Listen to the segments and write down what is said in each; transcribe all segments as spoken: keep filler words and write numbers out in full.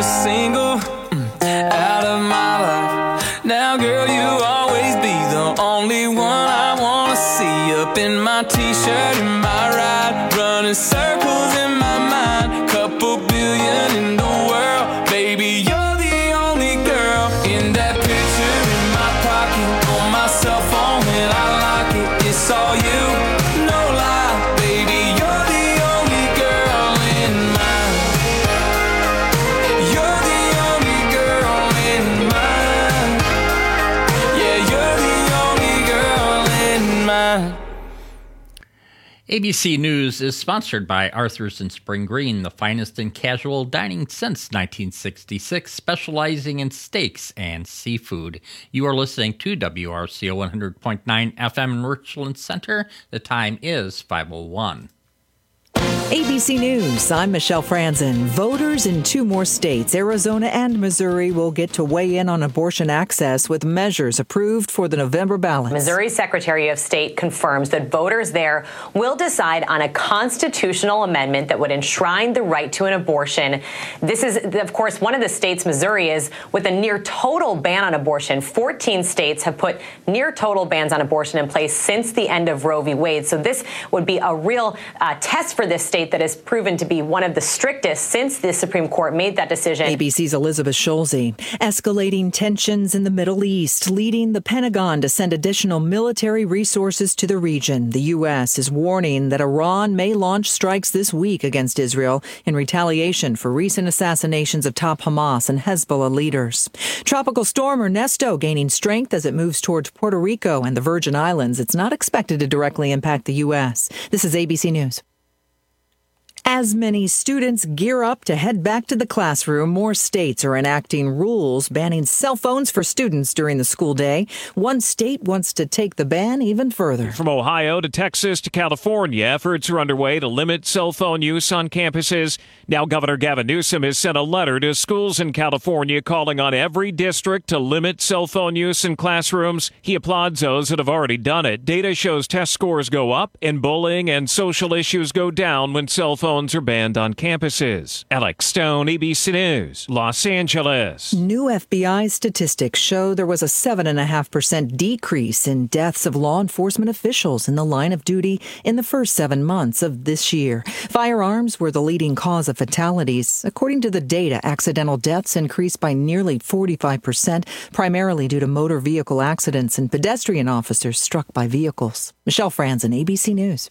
a single mm, out of my life. Now, girl, you always be the only one I wanna see. Up in my t-shirt, in my ride, running circles in my mind. Couple billion in the world, baby, you're the only girl. In that picture in my pocket, on my cell phone, and I like it. It's all you, no lie, baby, you're the only girl in mine. You're the only girl in mine. Yeah, you're the only girl in mine. A B C News is sponsored by Arthur's in Spring Green, the finest in casual dining since nineteen sixty-six, specializing in steaks and seafood. You are listening to W R C O one hundred point nine F M in Richland Center. The time is five oh one. A B C News, I'm Michelle Franzen. Voters in two more states, Arizona and Missouri, will get to weigh in on abortion access with measures approved for the November ballot. Missouri's Secretary of State confirms that voters there will decide on a constitutional amendment that would enshrine the right to an abortion. This is, of course, one of the states Missouri is with a near total ban on abortion. fourteen states have put near total bans on abortion in place since the end of Roe v. Wade. So this would be a real uh, test for this state that has proven to be one of the strictest since the Supreme Court made that decision. A B C's Elizabeth Schulze. Escalating tensions in the Middle East, leading the Pentagon to send additional military resources to the region. The U S is warning that Iran may launch strikes this week against Israel in retaliation for recent assassinations of top Hamas and Hezbollah leaders. Tropical storm Ernesto gaining strength as it moves towards Puerto Rico and the Virgin Islands. It's not expected to directly impact the U S. This is A B C News. As many students gear up to head back to the classroom, more states are enacting rules banning cell phones for students during the school day. One state wants to take the ban even further. From Ohio to Texas to California, efforts are underway to limit cell phone use on campuses. Now, Governor Gavin Newsom has sent a letter to schools in California calling on every district to limit cell phone use in classrooms. He applauds those that have already done it. Data shows test scores go up and bullying and social issues go down when cell phones are banned on campuses. Alex Stone, A B C News, Los Angeles. New F B I statistics show there was a seven point five percent decrease in deaths of law enforcement officials in the line of duty in the first seven months of this year. Firearms were the leading cause of fatalities. According to the data, accidental deaths increased by nearly forty-five percent, primarily due to motor vehicle accidents and pedestrian officers struck by vehicles. Michelle Franzen, A B C News.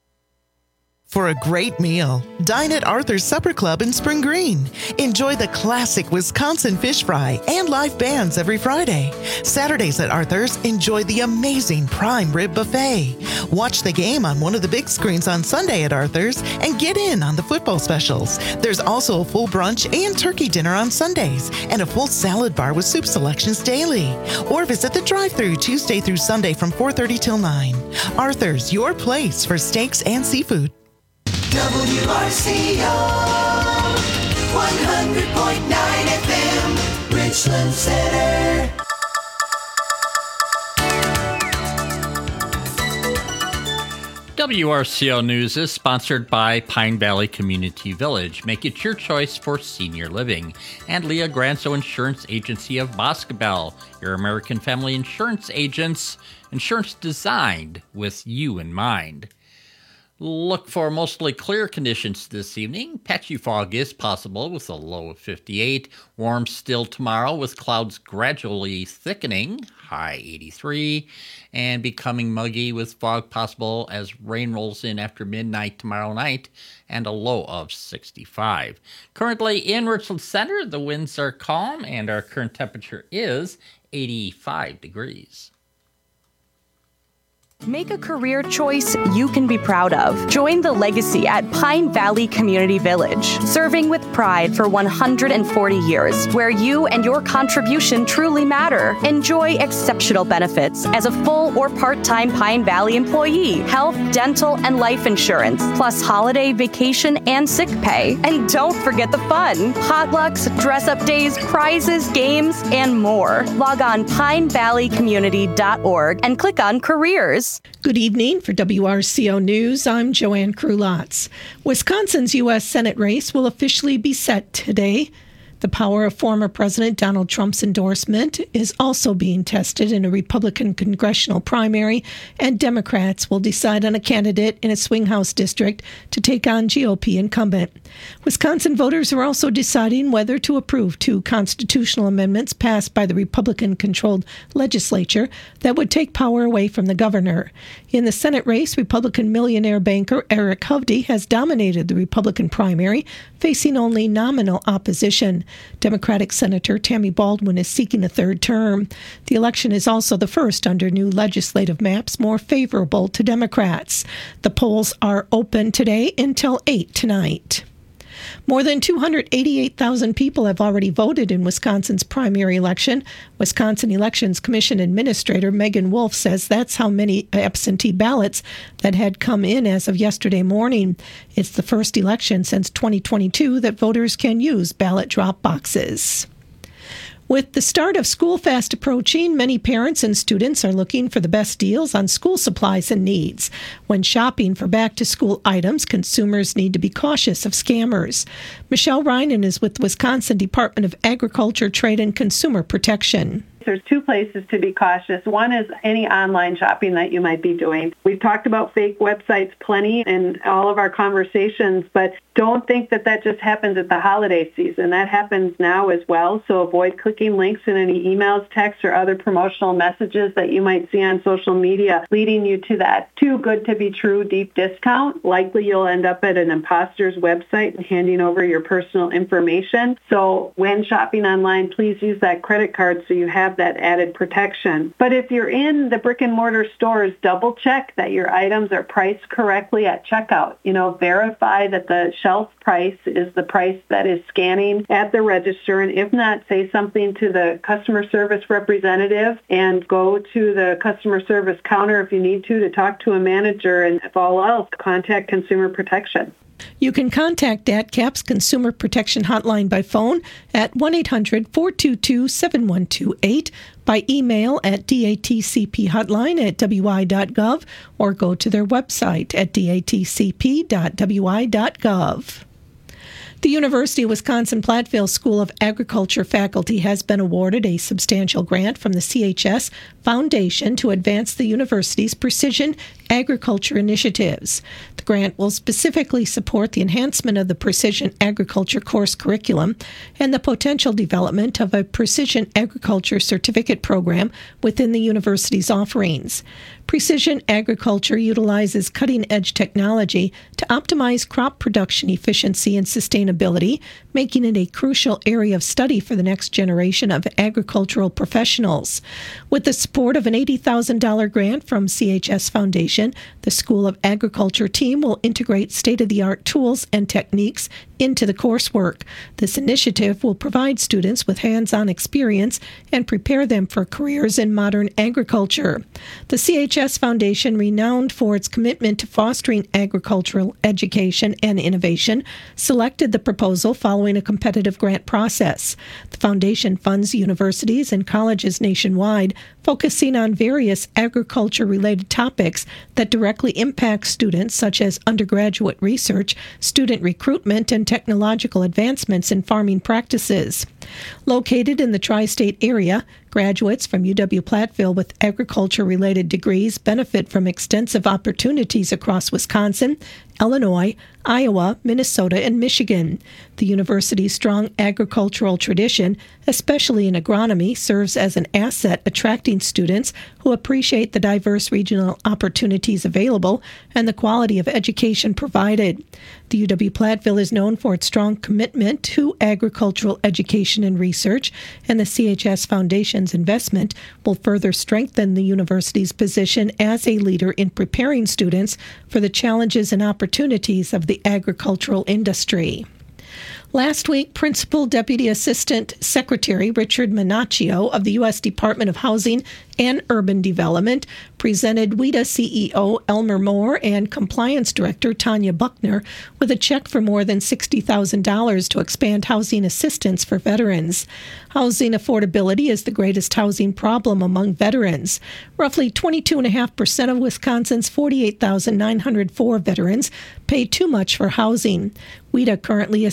For a great meal, dine at Arthur's Supper Club in Spring Green. Enjoy the classic Wisconsin fish fry and live bands every Friday. Saturdays at Arthur's, enjoy the amazing prime rib buffet. Watch the game on one of the big screens on Sunday at Arthur's and get in on the football specials. There's also a full brunch and turkey dinner on Sundays and a full salad bar with soup selections daily. Or visit the drive-thru Tuesday through Sunday from four thirty till nine. Arthur's, your place for steaks and seafood. W R C O one hundred point nine F M, Richland Center. W R C O News is sponsored by Pine Valley Community Village. Make it your choice for senior living. And Leah Granso Insurance Agency of Boscobel, your American family insurance agents. Insurance designed with you in mind. Look for mostly clear conditions this evening. Patchy fog is possible with a low of fifty-eight. Warm still tomorrow with clouds gradually thickening, high eighty-three. And becoming muggy with fog possible as rain rolls in after midnight tomorrow night, and a low of sixty-five. Currently in Richland Center, the winds are calm and our current temperature is eighty-five degrees. Make a career choice you can be proud of. Join the legacy at Pine Valley Community Village, serving with pride for one hundred forty years, where you and your contribution truly matter. Enjoy exceptional benefits as a full or part-time Pine Valley employee, health, dental, and life insurance, plus holiday, vacation, and sick pay. And don't forget the fun. Potlucks, dress-up days, prizes, games, and more. Log on pine valley community dot org and click on careers. Good evening. For W R C O News, I'm Joanne Krulotz. Wisconsin's U S Senate race will officially be set today. The power of former President Donald Trump's endorsement is also being tested in a Republican congressional primary, and Democrats will decide on a candidate in a swing House district to take on G O P incumbent. Wisconsin voters are also deciding whether to approve two constitutional amendments passed by the Republican-controlled legislature that would take power away from the governor. In the Senate race, Republican millionaire banker Eric Hovde has dominated the Republican primary, facing only nominal opposition. Democratic Senator Tammy Baldwin is seeking a third term. The election is also the first under new legislative maps more favorable to Democrats. The polls are open today until eight tonight. More than two hundred eighty-eight thousand people have already voted in Wisconsin's primary election. Wisconsin Elections Commission Administrator Megan Wolf says that's how many absentee ballots that had come in as of yesterday morning. It's the first election since twenty twenty-two that voters can use ballot drop boxes. With the start of school fast approaching, many parents and students are looking for the best deals on school supplies and needs. When shopping for back-to-school items, consumers need to be cautious of scammers. Michelle Reinen is with Wisconsin Department of Agriculture, Trade, and Consumer Protection. There's two places to be cautious. One is any online shopping that you might be doing. We've talked about fake websites plenty in all of our conversations, but don't think that that just happens at the holiday season. That happens now as well, so avoid clicking links in any emails, texts, or other promotional messages that you might see on social media leading you to that too good to be true deep discount. Likely you'll end up at an imposter's website and handing over your personal information. So when shopping online, please use that credit card so you have that added protection. But if you're in the brick and mortar stores, double check that your items are priced correctly at checkout. You know, verify that the shelf price is the price that is scanning at the register. And if not, say something to the customer service representative and go to the customer service counter if you need to to talk to a manager. And if all else, contact Consumer Protection. You can contact D A T C A P's Consumer Protection Hotline by phone at one eight hundred four two two seven one two eight, by email at datcphotline at w i dot gov, or go to their website at d a t c p dot w i dot gov. The University of Wisconsin-Platteville School of Agriculture faculty has been awarded a substantial grant from the C H S Foundation to advance the university's precision agriculture initiatives. The grant will specifically support the enhancement of the precision agriculture course curriculum and the potential development of a precision agriculture certificate program within the university's offerings. Precision agriculture utilizes cutting-edge technology to optimize crop production efficiency and sustainability, making it a crucial area of study for the next generation of agricultural professionals. With the support of an eighty thousand dollars grant from C H S Foundation, the School of Agriculture team will integrate state-of-the-art tools and techniques into the coursework. This initiative will provide students with hands-on experience and prepare them for careers in modern agriculture. The C H S Foundation, renowned for its commitment to fostering agricultural education and innovation, selected the proposal following a competitive grant process. The foundation funds universities and colleges nationwide, focusing on various agriculture-related topics that directly impact students, such as undergraduate research, student recruitment, and technological advancements in farming practices. Located in the tri-state area, graduates from U W-Platteville with agriculture-related degrees benefit from extensive opportunities across Wisconsin, Illinois, Iowa, Minnesota, and Michigan. The university's strong agricultural tradition, especially in agronomy, serves as an asset attracting students who appreciate the diverse regional opportunities available and the quality of education provided. The U W-Platteville is known for its strong commitment to agricultural education and research, and the C H S Foundation's investment will further strengthen the university's position as a leader in preparing students for the challenges and opportunities of the agricultural industry. Last week, Principal Deputy Assistant Secretary Richard Minaccio of the U S Department of Housing and Urban Development presented WHEDA C E O Elmer Moore and Compliance Director Tanya Buckner with a check for more than sixty thousand dollars to expand housing assistance for veterans. Housing affordability is the greatest housing problem among veterans. Roughly twenty-two point five percent of Wisconsin's forty-eight thousand nine hundred four veterans pay too much for housing. WHEDA currently assists one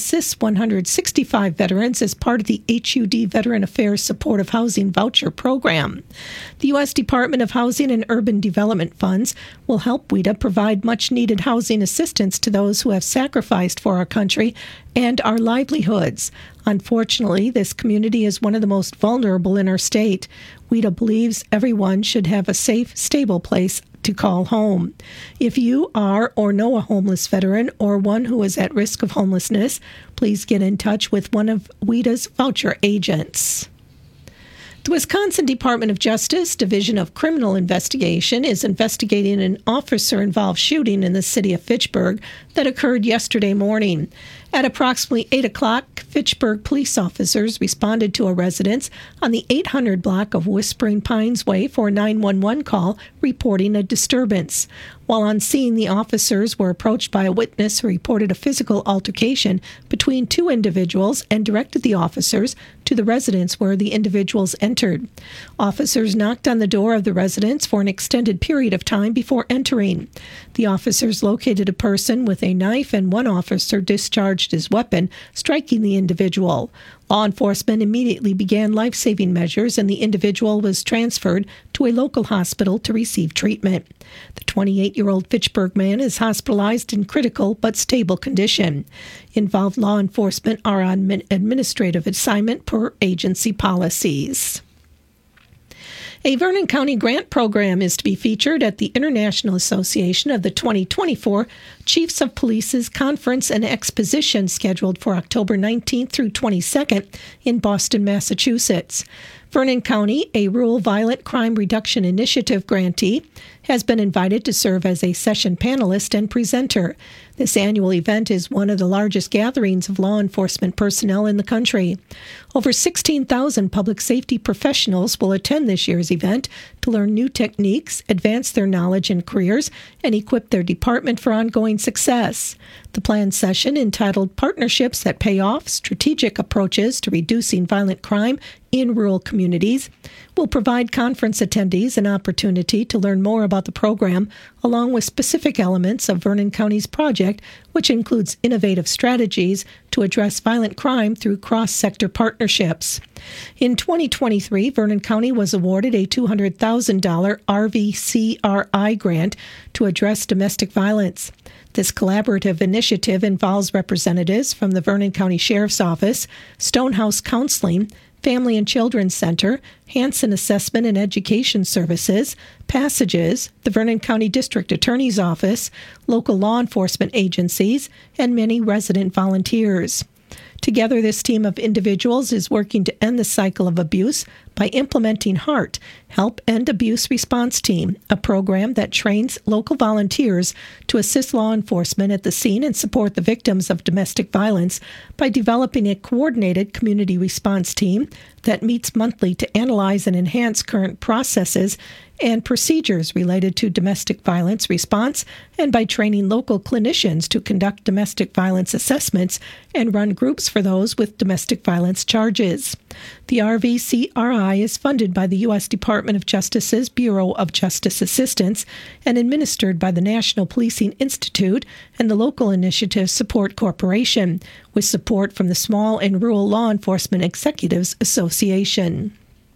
one hundred sixty-five veterans as part of the H U D Veteran Affairs Supportive Housing Voucher Program. The U S Department of Housing and Urban Development funds will help WHEDA provide much-needed housing assistance to those who have sacrificed for our country and our livelihoods. Unfortunately, this community is one of the most vulnerable in our state. WHEDA believes everyone should have a safe, stable place to call home. If you are or know a homeless veteran or one who is at risk of homelessness, please get in touch with one of WHEDA's voucher agents. The Wisconsin Department of Justice Division of Criminal Investigation is investigating an officer-involved shooting in the city of Fitchburg that occurred yesterday morning. At approximately eight o'clock, Fitchburg police officers responded to a residence on the eight hundred block of Whispering Pines Way for a nine one one call reporting a disturbance. While on scene, the officers were approached by a witness who reported a physical altercation between two individuals and directed the officers to the residence where the individuals entered. Officers knocked on the door of the residence for an extended period of time before entering. The officers located a person with a knife, and one officer discharged his weapon, striking the individual. Law enforcement immediately began life-saving measures, and the individual was transferred to a local hospital to receive treatment. The twenty-eight-year-old Fitchburg man is hospitalized in critical but stable condition. Involved law enforcement are on administrative assignment per agency policies. A Vernon County grant program is to be featured at the International Association of the twenty twenty-four Chiefs of Police's Conference and Exposition scheduled for October nineteenth through twenty-second in Boston, Massachusetts. Vernon County, a Rural Violent Crime Reduction Initiative grantee, has been invited to serve as a session panelist and presenter. This annual event is one of the largest gatherings of law enforcement personnel in the country. Over sixteen thousand public safety professionals will attend this year's event to learn new techniques, advance their knowledge and careers, and equip their department for ongoing success. The planned session, entitled Partnerships That Pay Off, Strategic Approaches to Reducing Violent Crime in Rural Communities, will provide conference attendees an opportunity to learn more about the program, along with specific elements of Vernon County's project, which includes innovative strategies to address violent crime through cross-sector partnerships. In twenty twenty-three, Vernon County was awarded a two hundred thousand dollars R V C R I grant to address domestic violence. This collaborative initiative involves representatives from the Vernon County Sheriff's Office, Stonehouse Counseling, Family and Children's Center, Hanson Assessment and Education Services, Passages, the Vernon County District Attorney's Office, local law enforcement agencies, and many resident volunteers. Together, this team of individuals is working to end the cycle of abuse by implementing HEART, Help End Abuse Response Team, a program that trains local volunteers to assist law enforcement at the scene and support the victims of domestic violence by developing a coordinated community response team that meets monthly to analyze and enhance current processes and procedures related to domestic violence response, and by training local clinicians to conduct domestic violence assessments and run groups for those with domestic violence charges. The R V C R I is funded by the U S Department of Justice's Bureau of Justice Assistance and administered by the National Policing Institute and the local initiative Support Corporation, with support from the Small and Rural Law Enforcement Executives Association.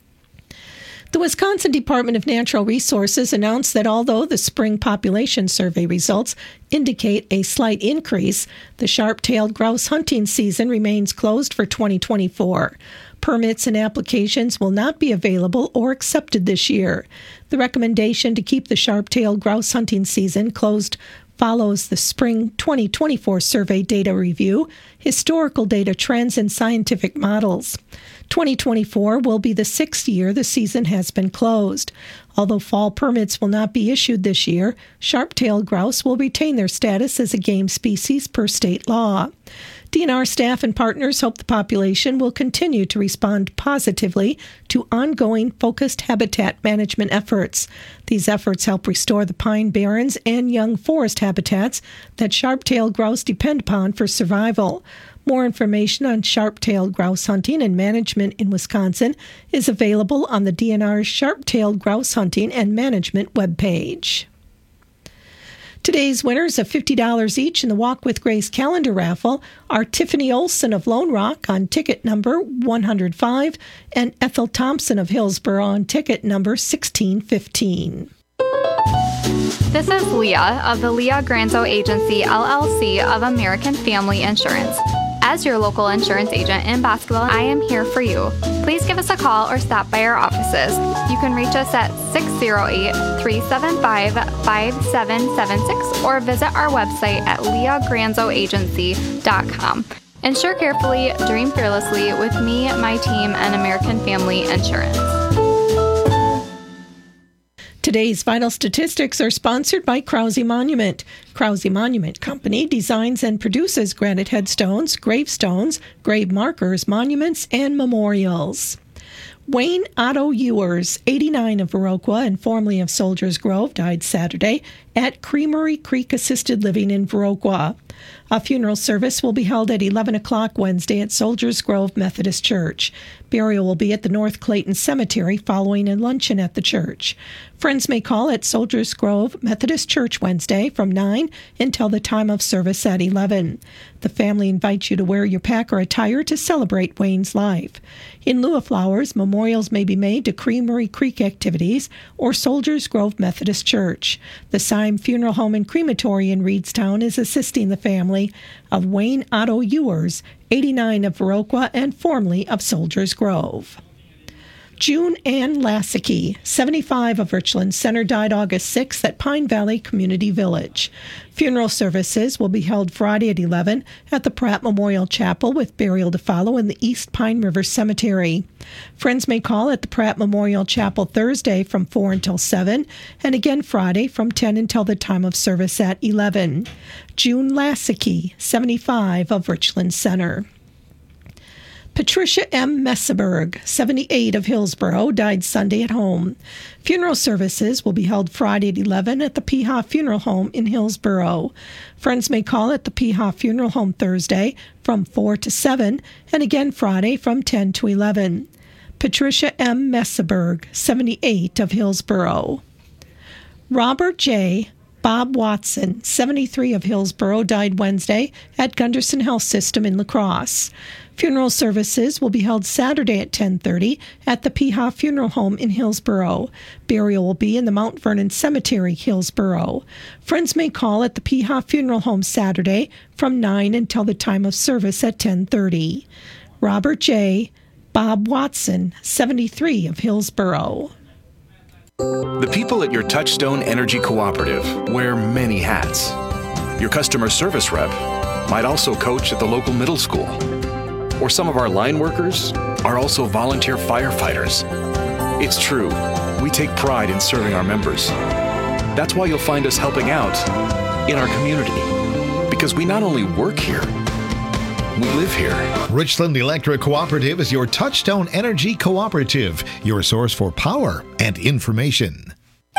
The Wisconsin Department of Natural Resources announced that although the spring population survey results indicate a slight increase, the sharp-tailed grouse hunting season remains closed for twenty twenty-four. Permits and applications will not be available or accepted this year. The recommendation to keep the sharp-tailed grouse hunting season closed follows the spring twenty twenty-four survey data review, historical data trends, and scientific models. twenty twenty-four will be the sixth year the season has been closed. Although fall permits will not be issued this year, sharp-tailed grouse will retain their status as a game species per state law. D N R staff and partners hope the population will continue to respond positively to ongoing focused habitat management efforts. These efforts help restore the pine barrens and young forest habitats that sharp-tailed grouse depend upon for survival. More information on sharp-tailed grouse hunting and management in Wisconsin is available on the D N R's Sharp-tailed Grouse Hunting and Management webpage. Today's winners of fifty dollars each in the Walk with Grace calendar raffle are Tiffany Olson of Lone Rock on ticket number one hundred five and Ethel Thompson of Hillsborough on ticket number sixteen fifteen. This is Leah of the Leah Granzo Agency, L L C of American Family Insurance. As your local insurance agent in Bosqueville, I am here for you. Please give us a call or stop by our offices. You can reach us at six oh eight, three seven five, five seven seven six or visit our website at leah granzo agency dot com. Insure carefully, dream fearlessly with me, my team, and American Family Insurance. Today's vital statistics are sponsored by Krause Monument. Krause Monument Company designs and produces granite headstones, gravestones, grave markers, monuments, and memorials. Wayne Otto Ewers, eighty-nine of Viroqua and formerly of Soldiers Grove, died Saturday at Creamery Creek Assisted Living in Viroqua. A funeral service will be held at eleven o'clock Wednesday at Soldiers Grove Methodist Church. Burial will be at the North Clayton Cemetery following a luncheon at the church. Friends may call at Soldiers Grove Methodist Church Wednesday from nine until the time of service at eleven. The family invites you to wear your Packer attire to celebrate Wayne's life. In lieu of flowers, memorials may be made to Creamery Creek activities or Soldiers Grove Methodist Church. The Syme Funeral Home and Crematory in Reedstown is assisting the family of Wayne Otto Ewers, eighty-nine of Viroqua and formerly of Soldiers Grove. June Ann Lasicki, seventy-five of Richland Center, died August sixth at Pine Valley Community Village. Funeral services will be held Friday at eleven at the Pratt Memorial Chapel with burial to follow in the East Pine River Cemetery. Friends may call at the Pratt Memorial Chapel Thursday from four until seven and again Friday from ten until the time of service at eleven. June Lasicki, seventy-five of Richland Center. Patricia M. Messeberg, seventy-eight of Hillsborough, died Sunday at home. Funeral services will be held Friday at eleven at the Peha Funeral Home in Hillsborough. Friends may call at the Peha Funeral Home Thursday from four to seven and again Friday from ten to eleven. Patricia M. Messeberg, seventy-eight of Hillsborough. Robert J. Bob Watson, seventy-three of Hillsborough, died Wednesday at Gunderson Health System in La Crosse. Funeral services will be held Saturday at ten thirty at the Peha Funeral Home in Hillsborough. Burial will be in the Mount Vernon Cemetery, Hillsborough. Friends may call at the Peha Funeral Home Saturday from nine until the time of service at ten thirty. Robert J. Bob Watson, seventy-three of Hillsborough. The people at your Touchstone Energy Cooperative wear many hats. Your customer service rep might also coach at the local middle school. Or some of our line workers are also volunteer firefighters. It's true, we take pride in serving our members. That's why you'll find us helping out in our community. Because we not only work here, we live here. Richland Electric Cooperative is your Touchstone Energy Cooperative, your source for power and information.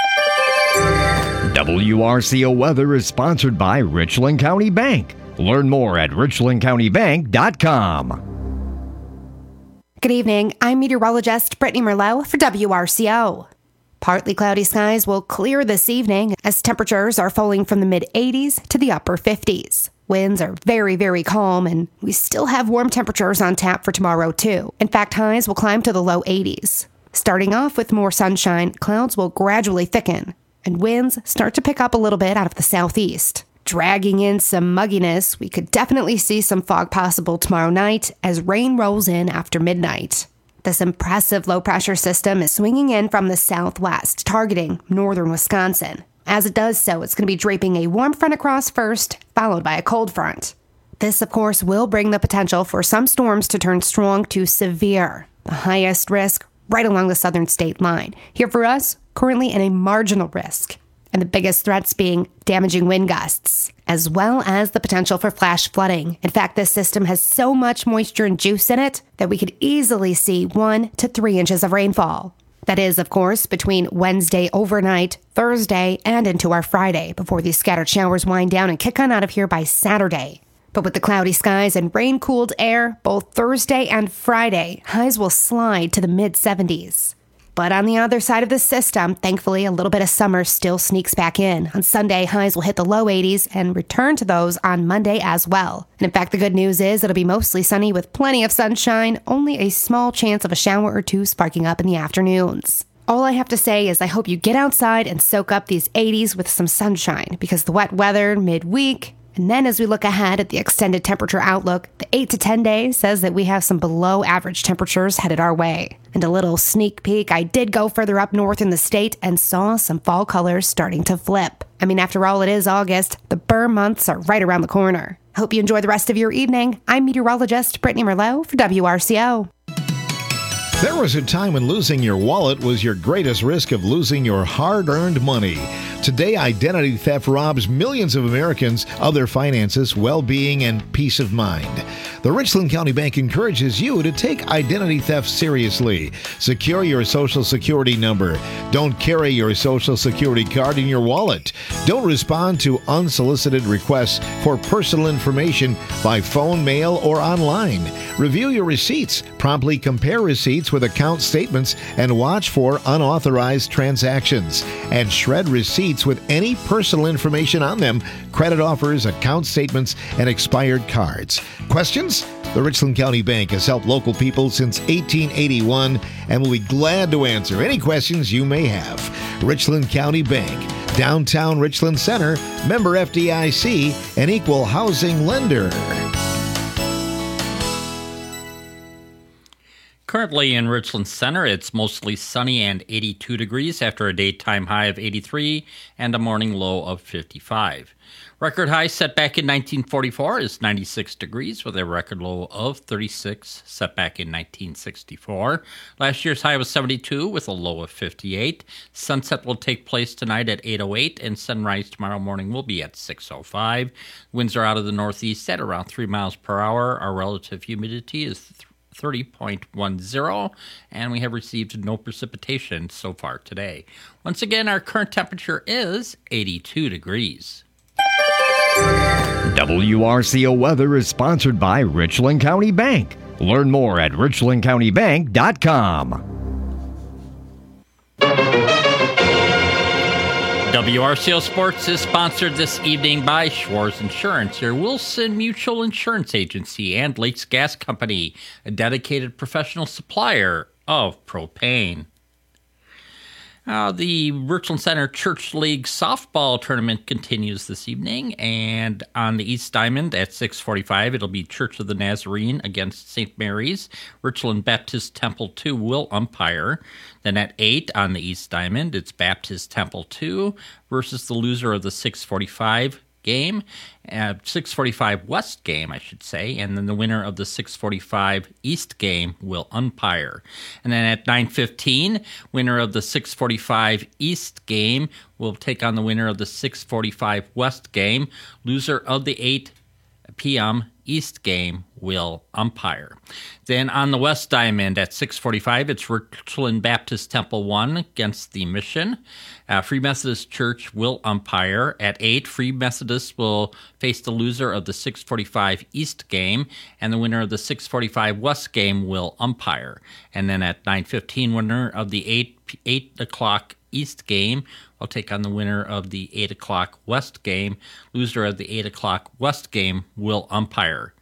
W R C O Weather is sponsored by Richland County Bank. Learn more at richland county bank dot com. Good evening. I'm meteorologist Brittany Merlot for W R C O. Partly cloudy skies will clear this evening as temperatures are falling from the mid eighties to the upper fifties. Winds are very, very calm, and we still have warm temperatures on tap for tomorrow, too. In fact, highs will climb to the low eighties. Starting off with more sunshine, clouds will gradually thicken, and winds start to pick up a little bit out of the southeast. Dragging in some mugginess, we could definitely see some fog possible tomorrow night as rain rolls in after midnight. This impressive low-pressure system is swinging in from the southwest, targeting northern Wisconsin. As it does so, it's going to be draping a warm front across first, followed by a cold front. This, of course, will bring the potential for some storms to turn strong to severe, the highest risk right along the southern state line. Here for us, currently in a marginal risk, and the biggest threats being damaging wind gusts, as well as the potential for flash flooding. In fact, this system has so much moisture and juice in it that we could easily see one to three inches of rainfall. That is, of course, between Wednesday overnight, Thursday, and into our Friday, before these scattered showers wind down and kick on out of here by Saturday. But with the cloudy skies and rain-cooled air, both Thursday and Friday, highs will slide to the mid seventies. But on the other side of the system, thankfully, a little bit of summer still sneaks back in. On Sunday, highs will hit the low eighties and return to those on Monday as well. And in fact, the good news is it'll be mostly sunny with plenty of sunshine, only a small chance of a shower or two sparking up in the afternoons. All I have to say is I hope you get outside and soak up these eighties with some sunshine, because the wet weather midweek, and then as we look ahead at the extended temperature outlook, the eight to ten day says that we have some below average temperatures headed our way. And a little sneak peek, I did go further up north in the state and saw some fall colors starting to flip. I mean, after all, it is August. The Burr months are right around the corner. Hope you enjoy the rest of your evening. I'm meteorologist Brittany Merlot for W R C O. There was a time when losing your wallet was your greatest risk of losing your hard-earned money. Today, identity theft robs millions of Americans of their finances, well-being, and peace of mind. The Richland County Bank encourages you to take identity theft seriously. Secure your Social Security number. Don't carry your Social Security card in your wallet. Don't respond to unsolicited requests for personal information by phone, mail, or online. Review your receipts. Promptly compare receipts with account statements and watch for unauthorized transactions. And shred receipts with any personal information on them, credit offers, account statements, and expired cards. Questions? The Richland County Bank has helped local people since eighteen eighty-one and will be glad to answer any questions you may have. Richland County Bank, downtown Richland Center, member F D I C, an equal housing lender. Currently in Richland Center, it's mostly sunny and eighty-two degrees after a daytime high of eighty-three and a morning low of fifty-five. Record high set back in nineteen forty-four is ninety-six degrees with a record low of thirty-six set back in nineteen sixty-four. Last year's high was seventy-two with a low of fifty-eight. Sunset will take place tonight at eight oh eight and sunrise tomorrow morning will be at six oh five. Winds are out of the northeast at around three miles per hour. Our relative humidity is thirty point one zero, and we have received no precipitation so far today. Once again, our current temperature is eighty-two degrees. W R C O weather is sponsored by Richland County Bank. Learn more at richland county bank dot com. W R C O Sports is sponsored this evening by Schwartz Insurance, your Wilson Mutual Insurance Agency, and Lakes Gas Company, a dedicated professional supplier of propane. Uh, the Richland Center Church League softball tournament continues this evening, and on the East Diamond at six forty-five, it'll be Church of the Nazarene against Saint Mary's. Richland Baptist Temple two will umpire. Then at eight on the East Diamond, it's Baptist Temple two versus the loser of the six forty-five game, uh, six forty-five West game, I should say, and then the winner of the six forty-five East game will umpire. And then at nine fifteen, winner of the six forty-five East game will take on the winner of the six forty-five West game. Loser of the eight p.m. East game will umpire. Then on the West Diamond at six forty-five, it's Richland Baptist Temple one against the Mission. Uh, Free Methodist Church will umpire. At eight, Free Methodist will face the loser of the six forty-five East game, and the winner of the six forty-five West game will umpire. And then at nine fifteen, winner of the eight, eight o'clock East game will take on the winner of the eight o'clock West game. Loser of the eight o'clock West game will umpire.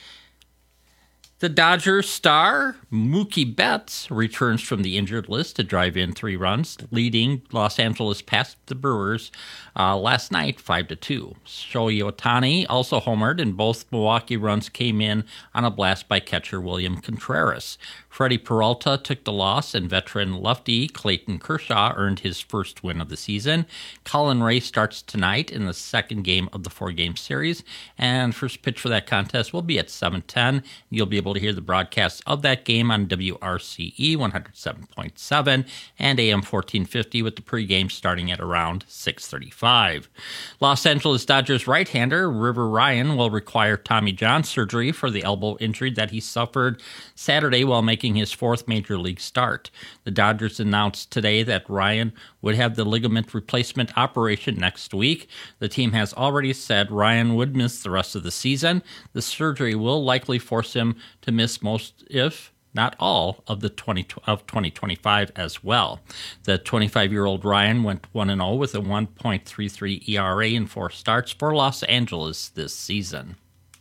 The Dodgers star, Mookie Betts, returns from the injured list to drive in three runs, leading Los Angeles past the Brewers uh, last night, five to two. Shohei Ohtani also homered, and both Milwaukee runs came in on a blast by catcher William Contreras. Freddie Peralta took the loss, and veteran lefty Clayton Kershaw earned his first win of the season. Colin Ray starts tonight in the second game of the four-game series, and first pitch for that contest will be at seven ten. You'll be able to hear the broadcast of that game on W R C E one oh seven point seven and A M fourteen fifty, with the pregame starting at around six thirty-five. Los Angeles Dodgers right-hander River Ryan will require Tommy John surgery for the elbow injury that he suffered Saturday while making his fourth major league start. The Dodgers announced today that Ryan would have the ligament replacement operation next week. The team has already said Ryan would miss the rest of the season. The surgery will likely force him to miss most, if not all, of the twenty of twenty twenty-five as well. The twenty-five-year-old Ryan went one and oh with a one point three three E R A in four starts for Los Angeles this season.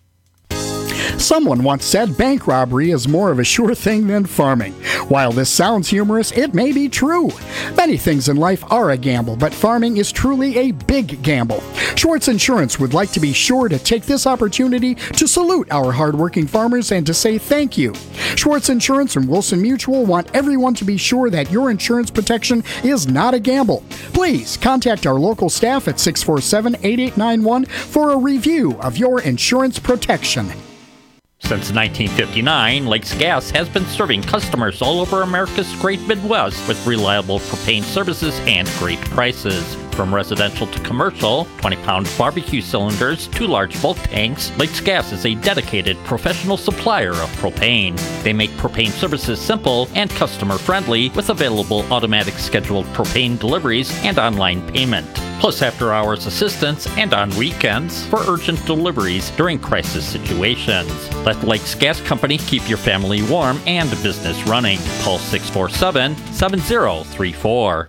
Someone once said bank robbery is more of a sure thing than farming. While this sounds humorous, it may be true. Many things in life are a gamble, but farming is truly a big gamble. Schwartz Insurance would like to be sure to take this opportunity to salute our hardworking farmers and to say thank you. Schwartz Insurance and Wilson Mutual want everyone to be sure that your insurance protection is not a gamble. Please contact our local staff at six four seven, eight eight nine one for a review of your insurance protection. Since nineteen fifty-nine, Lakes Gas has been serving customers all over America's great Midwest with reliable propane services and great prices. From residential to commercial, twenty-pound barbecue cylinders to large bulk tanks, Lakes Gas is a dedicated professional supplier of propane. They make propane services simple and customer-friendly with available automatic scheduled propane deliveries and online payment, plus after-hours assistance and on weekends for urgent deliveries during crisis situations. Let Lakes Gas Company keep your family warm and business running. Call six four seven, seven zero three four.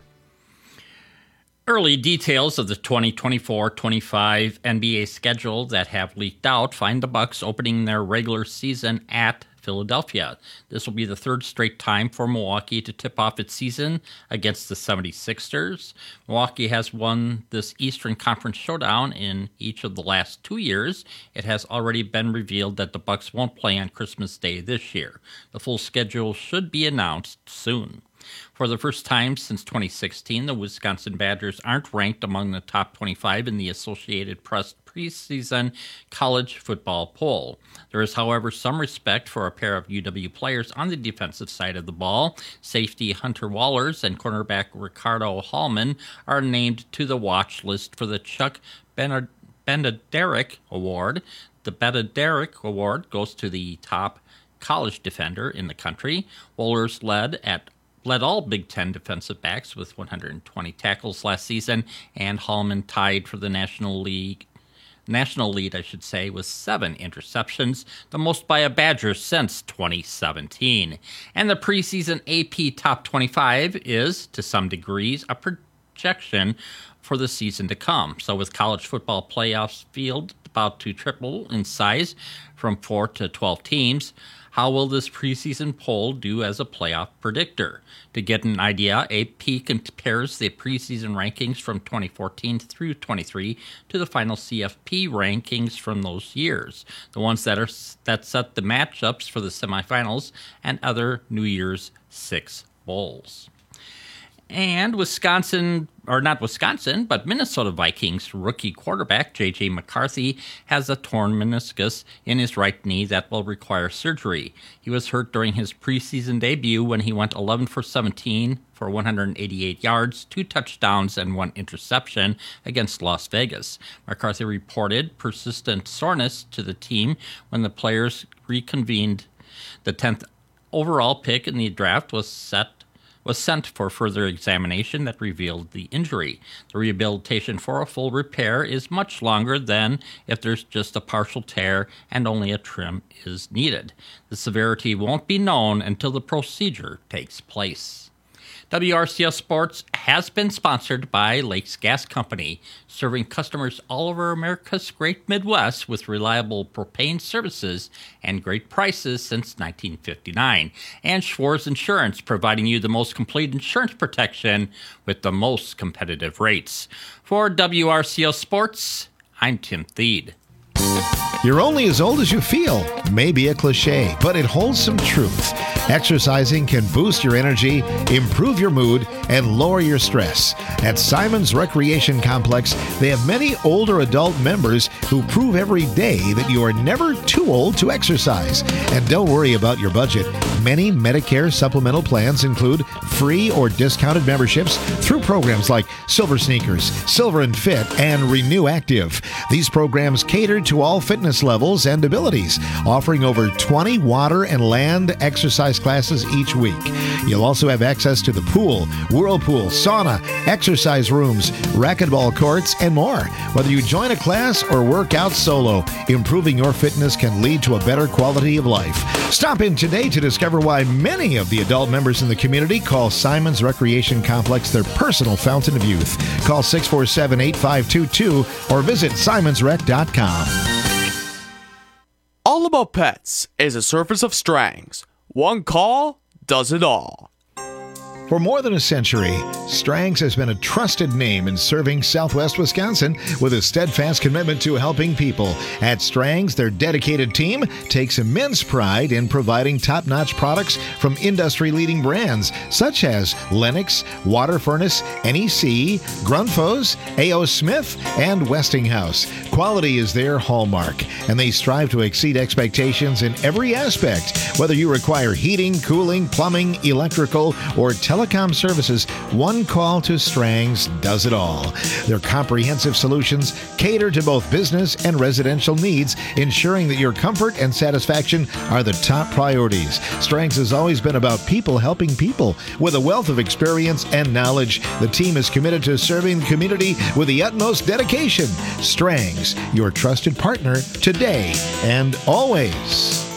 Early details of the twenty twenty-four twenty-five N B A schedule that have leaked out find the Bucks opening their regular season at Philadelphia. This will be the third straight time for Milwaukee to tip off its season against the seventy-sixers. Milwaukee has won this Eastern Conference showdown in each of the last two years. It has already been revealed that the Bucks won't play on Christmas Day this year. The full schedule should be announced soon. For the first time since twenty sixteen, the Wisconsin Badgers aren't ranked among the top twenty-five in the Associated Press preseason college football poll. There is, however, some respect for a pair of U W players on the defensive side of the ball. Safety Hunter Wallers and cornerback Ricardo Hallman are named to the watch list for the Chuck Benaderick Award. The Benaderick Award goes to the top college defender in the country. Wallers led at led all Big Ten defensive backs with one hundred twenty tackles last season, and Hallman tied for the National League national lead, I should say, with seven interceptions, the most by a Badger since twenty seventeen. And the preseason A P Top twenty-five is, to some degrees, a projection for the season to come. So with college football playoffs field about to triple in size from four to twelve teams, how will this preseason poll do as a playoff predictor? To get an idea, A P compares the preseason rankings from twenty fourteen through twenty-three to the final C F P rankings from those years, the ones that are that set the matchups for the semifinals and other New Year's Six bowls. And Wisconsin, or not Wisconsin, but Minnesota Vikings rookie quarterback J J McCarthy has a torn meniscus in his right knee that will require surgery. He was hurt during his preseason debut when he went eleven for seventeen for one hundred eighty-eight yards, two touchdowns, and one interception against Las Vegas. McCarthy reported persistent soreness to the team when the players reconvened. The tenth overall pick in the draft was set was sent for further examination that revealed the injury. The rehabilitation for a full repair is much longer than if there's just a partial tear and only a trim is needed. The severity won't be known until the procedure takes place. W R C O Sports has been sponsored by Lakes Gas Company, serving customers all over America's great Midwest with reliable propane services and great prices since nineteen fifty-nine. And Schwartz Insurance, providing you the most complete insurance protection with the most competitive rates. For W R C O Sports, I'm Tim Thede. You're only as old as you feel. Maybe a cliche, but it holds some truth. Exercising can boost your energy, improve your mood, and lower your stress. At Simon's Recreation Complex, they have many older adult members who prove every day that you are never too old to exercise. And don't worry about your budget. Many Medicare supplemental plans include free or discounted memberships through programs like Silver Sneakers, Silver and Fit, and Renew Active. These programs cater to all fitness levels and abilities, offering over twenty water and land exercise classes each week. You'll also have access to the pool, whirlpool, sauna, exercise rooms, racquetball courts, and more. Whether you join a class or work out solo, improving your fitness can lead to a better quality of life. Stop in today to discover why many of the adult members in the community call Simons Recreation Complex their personal fountain of youth. Call six four seven, eight five two two or visit simons rec dot com. All About Pets is a service of Strangs. One call does it all. For more than a century, Strangs has been a trusted name in serving Southwest Wisconsin with a steadfast commitment to helping people. At Strangs, their dedicated team takes immense pride in providing top-notch products from industry-leading brands such as Lennox, Water Furnace, N E C, Grundfos, A O. Smith, and Westinghouse. Quality is their hallmark, and they strive to exceed expectations in every aspect. Whether you require heating, cooling, plumbing, electrical, or television, telecom services, one call to Strangs does it all. Their comprehensive solutions cater to both business and residential needs, ensuring that your comfort and satisfaction are the top priorities. Strangs has always been about people helping people. With a wealth of experience and knowledge, the team is committed to serving the community with the utmost dedication. Strangs, your trusted partner today and always.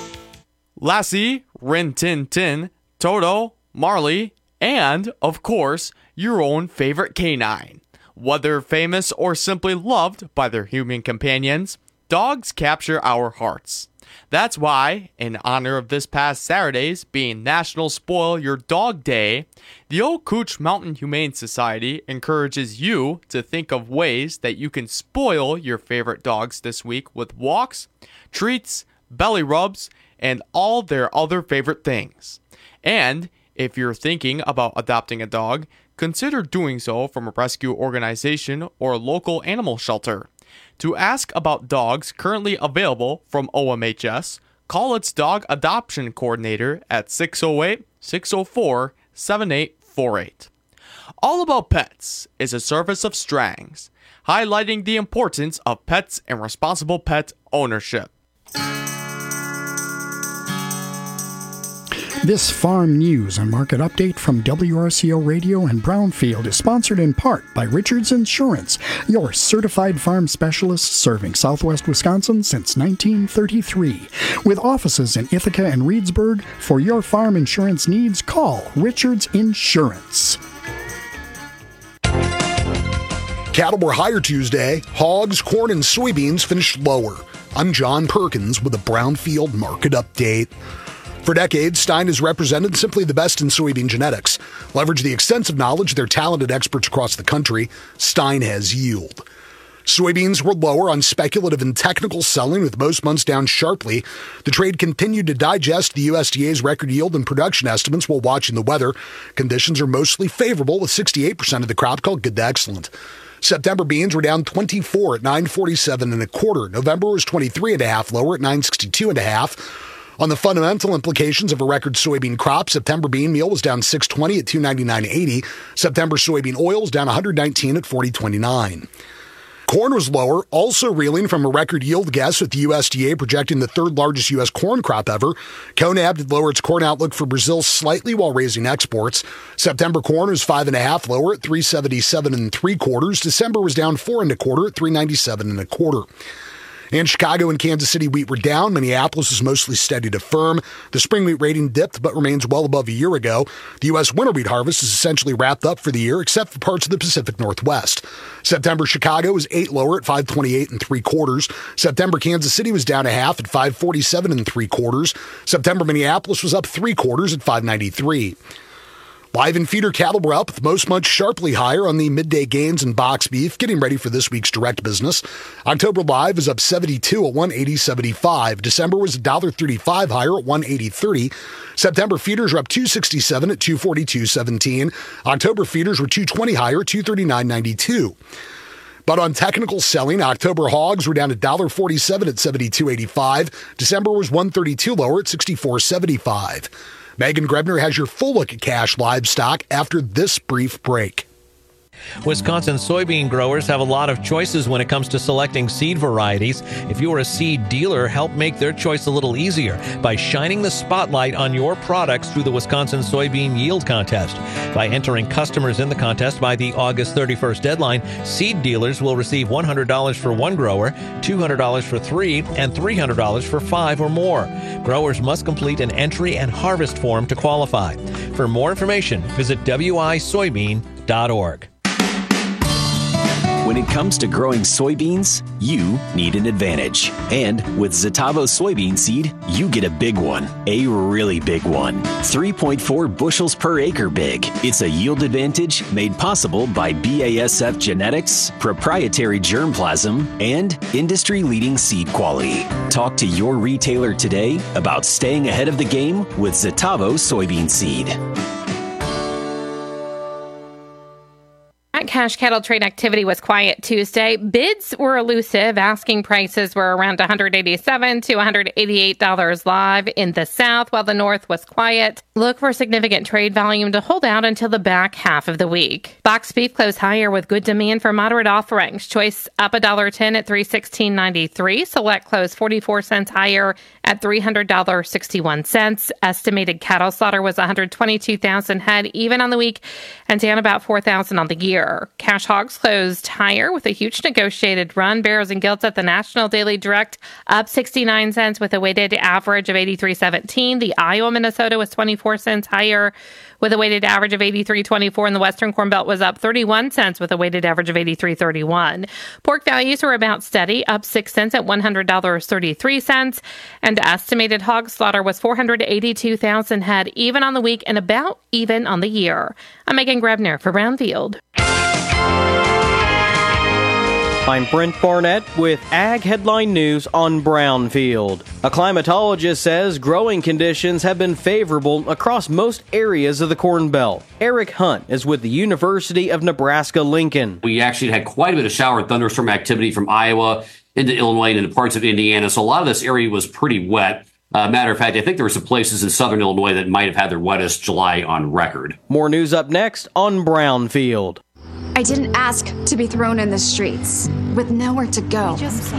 Lassie, Rin Tin Tin, Toto, Marley, and, of course, your own favorite canine. Whether famous or simply loved by their human companions, dogs capture our hearts. That's why, in honor of this past Saturday's being National Spoil Your Dog Day, the Old Cooch Mountain Humane Society encourages you to think of ways that you can spoil your favorite dogs this week with walks, treats, belly rubs, and all their other favorite things. And if you're thinking about adopting a dog, consider doing so from a rescue organization or local animal shelter. To ask about dogs currently available from O M H S, call its dog adoption coordinator at six oh eight, six oh four, seven eight four eight. All About Pets is a service of Strangs, highlighting the importance of pets and responsible pet ownership. This farm news and market update from W R C O Radio and Brownfield is sponsored in part by Richards Insurance, your certified farm specialist serving Southwest Wisconsin since nineteen thirty-three. With offices in Ithaca and Reedsburg, for your farm insurance needs, call Richards Insurance. Cattle were higher Tuesday. Hogs, corn, and soybeans finished lower. I'm John Perkins with a Brownfield market update. For decades, Stein has represented simply the best in soybean genetics. Leverage the extensive knowledge of their talented experts across the country. Stein has yield. Soybeans were lower on speculative and technical selling, with most months down sharply. The trade continued to digest the U S D A's record yield and production estimates while watching the weather. Conditions are mostly favorable, with sixty-eight percent of the crop called good to excellent. September beans were down twenty-four at nine forty-seven and a quarter. November was twenty-three and a half lower at nine sixty-two and a half. On the fundamental implications of a record soybean crop, September bean meal was down six twenty at two ninety-nine eighty. September soybean oil was down one nineteen at forty twenty-nine. Corn was lower, also reeling from a record yield guess, with the U S D A projecting the third largest U S corn crop ever. CONAB did lower its corn outlook for Brazil slightly while raising exports. September corn was five and a half lower at three seventy-seven and three quarters. December was down four and a quarter at three ninety-seven and a quarter. And Chicago and Kansas City wheat were down. Minneapolis is mostly steady to firm. The spring wheat rating dipped but remains well above a year ago. The U S winter wheat harvest is essentially wrapped up for the year, except for parts of the Pacific Northwest. September Chicago was eight lower at five twenty-eight and three quarters. September Kansas City was down a half at five forty-seven and three quarters. September Minneapolis was up three quarters at five ninety-three. Live and feeder cattle were up, with most months sharply higher on the midday gains in box beef, getting ready for this week's direct business. October live is up seventy-two at one eighty seventy-five. December was one dollar thirty-five higher at one eighty thirty. September feeders are up two sixty-seven at two forty-two seventeen. October feeders were two twenty higher at two thirty-nine ninety-two. But on technical selling, October hogs were down one dollar forty-seven at seventy-two eighty-five. December was one thirty-two lower at sixty-four seventy-five. Megan Grebner has your full look at cash livestock after this brief break. Wisconsin soybean growers have a lot of choices when it comes to selecting seed varieties. If you are a seed dealer, help make their choice a little easier by shining the spotlight on your products through the Wisconsin Soybean Yield Contest. By entering customers in the contest by the August thirty-first deadline, seed dealers will receive one hundred dollars for one grower, two hundred dollars for three, and three hundred dollars for five or more. Growers must complete an entry and harvest form to qualify. For more information, visit w i soybean dot org. When it comes to growing soybeans, you need an advantage. And with Zetavo soybean seed, you get a big one, a really big one. three point four bushels per acre big. It's a yield advantage made possible by B A S F genetics, proprietary germplasm, and industry-leading seed quality. Talk to your retailer today about staying ahead of the game with Zetavo soybean seed. Cash cattle trade activity was quiet Tuesday. Bids were elusive. Asking prices were around one hundred eighty-seven dollars to one hundred eighty-eight dollars live in the South, while the North was quiet. Look for significant trade volume to hold out until the back half of the week. Box beef closed higher with good demand for moderate offerings. Choice up one dollar ten at three hundred sixteen dollars and ninety-three cents. Select closed forty-four cents higher at three hundred dollars and sixty-one cents. Estimated cattle slaughter was one hundred twenty-two thousand head even on the week and down about four thousand on the year. Cash hogs closed higher with a huge negotiated run. Barrows and Gilts at the National Daily Direct up sixty-nine cents with a weighted average of eighty-three seventeen. The Iowa Minnesota was twenty-four cents higher with a weighted average of eighty-three twenty-four, and the Western Corn Belt was up thirty-one cents with a weighted average of eighty-three thirty-one. Pork values were about steady, up six cents at one hundred dollars and thirty-three cents, and estimated hog slaughter was four hundred eighty-two thousand head, even on the week and about even on the year. I'm Megan Grebner for Brownfield. I'm Brent Barnett with Ag Headline News on Brownfield. A climatologist says growing conditions have been favorable across most areas of the Corn Belt. Eric Hunt is with the University of Nebraska-Lincoln. We actually had quite a bit of shower and thunderstorm activity from Iowa into Illinois and into parts of Indiana, so a lot of this area was pretty wet. Uh, matter of fact, I think there were some places in southern Illinois that might have had their wettest July on record. More news up next on Brownfield. I didn't ask to be thrown in the streets with nowhere to go.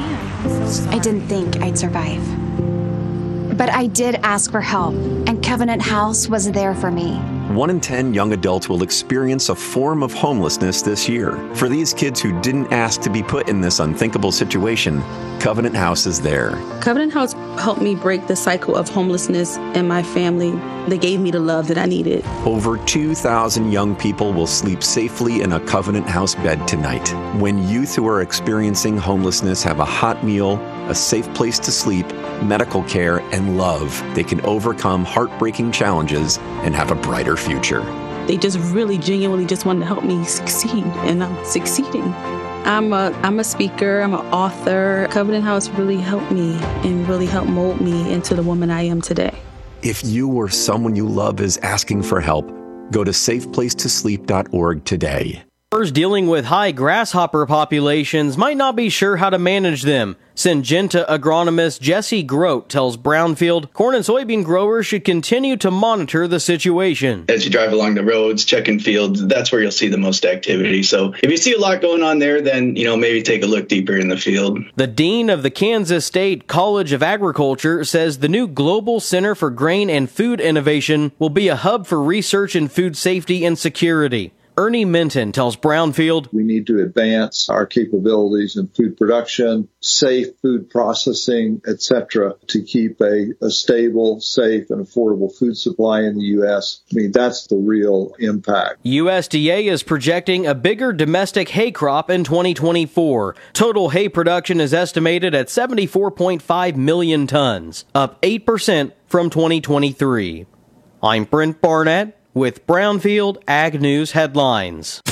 I didn't think I'd survive. But I did ask for help, and Covenant House was there for me. One in ten young adults will experience a form of homelessness this year. For these kids who didn't ask to be put in this unthinkable situation, Covenant House is there. Covenant House helped me break the cycle of homelessness in my family. They gave me the love that I needed. Over two thousand young people will sleep safely in a Covenant House bed tonight. When youth who are experiencing homelessness have a hot meal, a safe place to sleep, medical care, and love, they can overcome heartbreaking challenges and have a brighter future. They just really genuinely just wanted to help me succeed, and I'm succeeding. I'm a I'm a speaker, I'm an author. Covenant House really helped me and really helped mold me into the woman I am today. If you or someone you love is asking for help, go to safe place to sleep dot org today. Farmers dealing with high grasshopper populations might not be sure how to manage them. Syngenta agronomist Jesse Grote tells Brownfield corn and soybean growers should continue to monitor the situation. As you drive along the roads, checking fields, that's where you'll see the most activity. So if you see a lot going on there, then, you know, maybe take a look deeper in the field. The dean of the Kansas State College of Agriculture says the new Global Center for Grain and Food Innovation will be a hub for research in food safety and security. Ernie Minton tells Brownfield, we need to advance our capabilities in food production, safe food processing, et cetera, to keep a, a stable, safe, and affordable food supply in the U S. I mean, that's the real impact. U S D A is projecting a bigger domestic hay crop in twenty twenty-four. Total hay production is estimated at seventy-four point five million tons, up eight percent from twenty twenty-three. I'm Brent Barnett with Brownfield Ag News Headlines.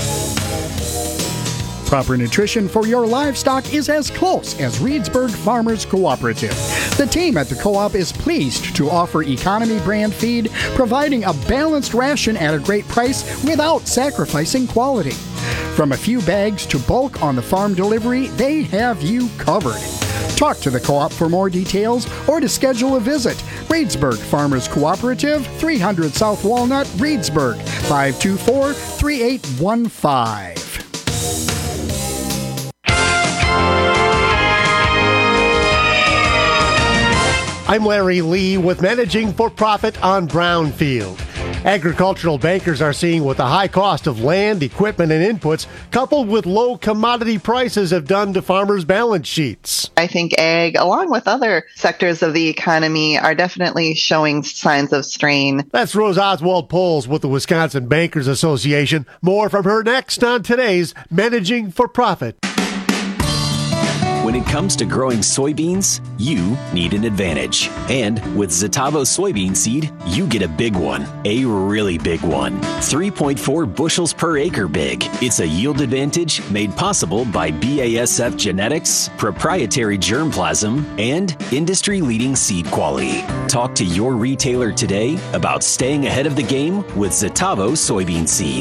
Proper nutrition for your livestock is as close as Reedsburg Farmers Cooperative. The team at the co-op is pleased to offer economy brand feed, providing a balanced ration at a great price without sacrificing quality. From a few bags to bulk on the farm delivery, they have you covered. Talk to the co-op for more details or to schedule a visit. Reedsburg Farmers Cooperative, three hundred South Walnut, Reedsburg, five two four, three eight one five. I'm Larry Lee with Managing for Profit on Brownfield. Agricultural bankers are seeing what the high cost of land, equipment, and inputs, coupled with low commodity prices, have done to farmers' balance sheets. I think ag, along with other sectors of the economy, are definitely showing signs of strain. That's Rose Oswald-Poles with the Wisconsin Bankers Association. More from her next on today's Managing for Profit. When it comes to growing soybeans, you need an advantage. And with Zetavo soybean seed, you get a big one, a really big one. three point four bushels per acre big. It's a yield advantage made possible by B A S F genetics, proprietary germplasm, and industry-leading seed quality. Talk to your retailer today about staying ahead of the game with Zetavo soybean seed.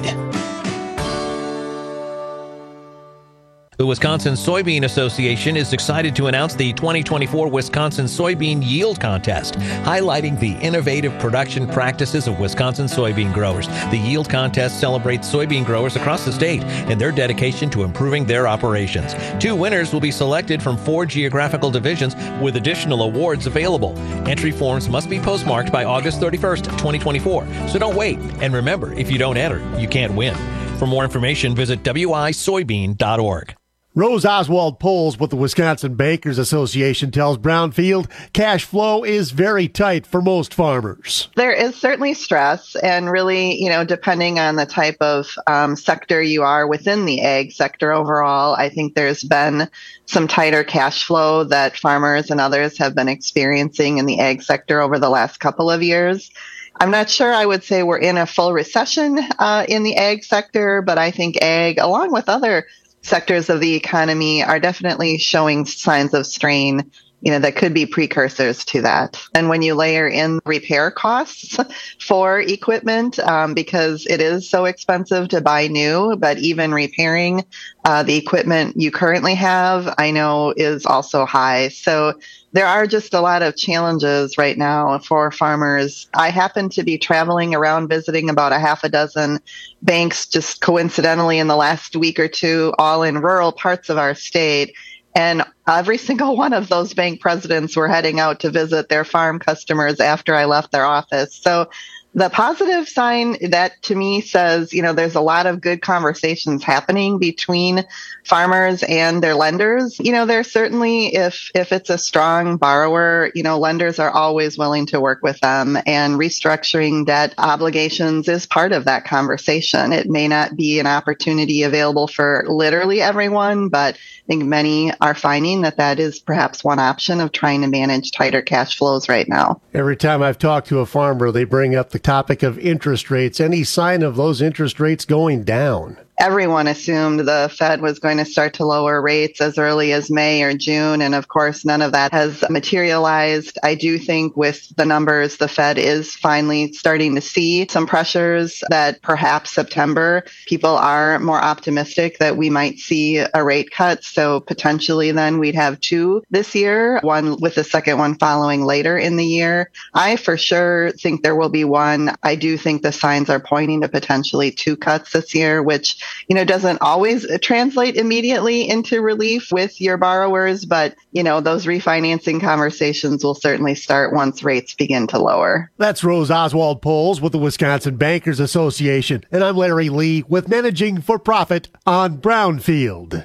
The Wisconsin Soybean Association is excited to announce the twenty twenty-four Wisconsin Soybean Yield Contest, highlighting the innovative production practices of Wisconsin soybean growers. The Yield Contest celebrates soybean growers across the state and their dedication to improving their operations. Two winners will be selected from four geographical divisions with additional awards available. Entry forms must be postmarked by August thirty-first, twenty twenty-four, so don't wait. And remember, if you don't enter, you can't win. For more information, visit w i soybean dot org. Rose Oswald-Poles with the Wisconsin Bankers Association tells Brownfield cash flow is very tight for most farmers. There is certainly stress, and really, you know, depending on the type of um, sector you are within the ag sector overall, I think there's been some tighter cash flow that farmers and others have been experiencing in the ag sector over the last couple of years. I'm not sure I would say we're in a full recession uh, in the ag sector, but I think ag, along with other sectors of the economy, are definitely showing signs of strain, you know, that could be precursors to that. And when you layer in repair costs for equipment, um, because it is so expensive to buy new, but even repairing uh, the equipment you currently have, I know is also high. So there are just a lot of challenges right now for farmers. I happen to be traveling around visiting about a half a dozen banks just coincidentally in the last week or two, all in rural parts of our state. And every single one of those bank presidents were heading out to visit their farm customers after I left their office. So the positive sign that to me says, you know, there's a lot of good conversations happening between farmers and their lenders. You know, there's certainly, if if it's a strong borrower, you know, lenders are always willing to work with them, and restructuring debt obligations is part of that conversation. It may not be an opportunity available for literally everyone, but I think many are finding that that is perhaps one option of trying to manage tighter cash flows right now. Every time I've talked to a farmer, they bring up the topic of interest rates. Any sign of those interest rates going down? Everyone assumed the Fed was going to start to lower rates as early as May or June. And of course, none of that has materialized. I do think with the numbers, the Fed is finally starting to see some pressures that perhaps September, people are more optimistic that we might see a rate cut. So potentially then we'd have two this year, one with the second one following later in the year. I for sure think there will be one. I do think the signs are pointing to potentially two cuts this year, which you know, doesn't always translate immediately into relief with your borrowers, but, you know, those refinancing conversations will certainly start once rates begin to lower. That's Rose Oswald-Poles with the Wisconsin Bankers Association. And I'm Larry Lee with Managing for Profit on Brownfield.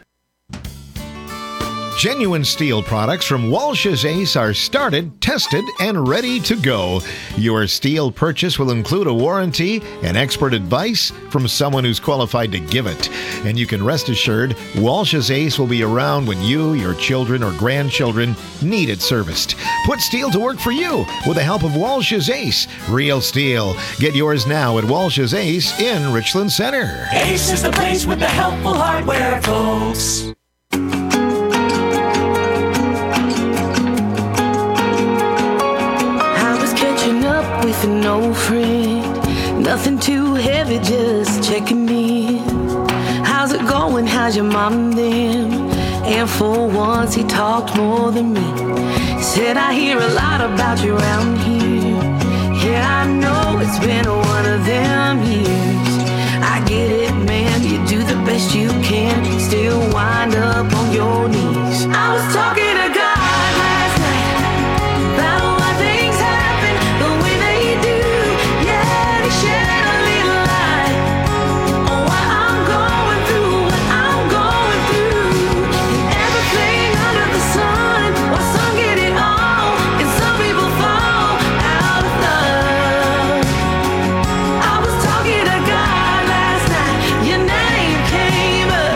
Genuine steel products from Walsh's Ace are started, tested, and ready to go. Your steel purchase will include a warranty and expert advice from someone who's qualified to give it. And you can rest assured, Walsh's Ace will be around when you, your children, or grandchildren need it serviced. Put steel to work for you with the help of Walsh's Ace. Real steel. Get yours now at Walsh's Ace in Richland Center. Ace is the place with the helpful hardware, folks. With an old friend, nothing too heavy, just checking in. How's it going? How's your mom and them? And for once he talked more than me. Said I hear a lot about you around here. Yeah, I know it's been one of them years. I get it, man, you do the best best you can, still wind up on your knees. I was talking to God last night about why things happen the way they do. Yeah, he shed a little light on why I'm going through what I'm going through. And everything under the sun, why some get it all and some people fall out of love. I was talking to God last night, your name came up.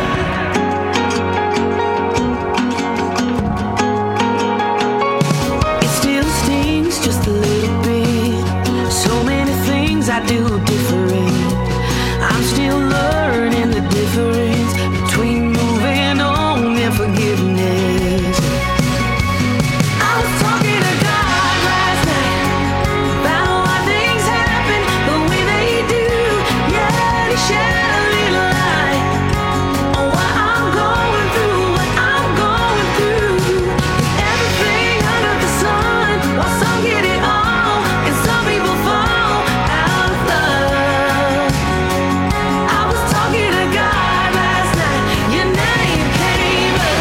It still stings just a little bit. So many things I do different. I'm still learning the difference between moving on and forgiveness. I was talking to God last night about why things happen the way they do. Yeah, he shed a little light on why I'm going through what I'm going through. Everything under the sun, while some get it all and some people fall out of love. I was talking to God last night, your name came up.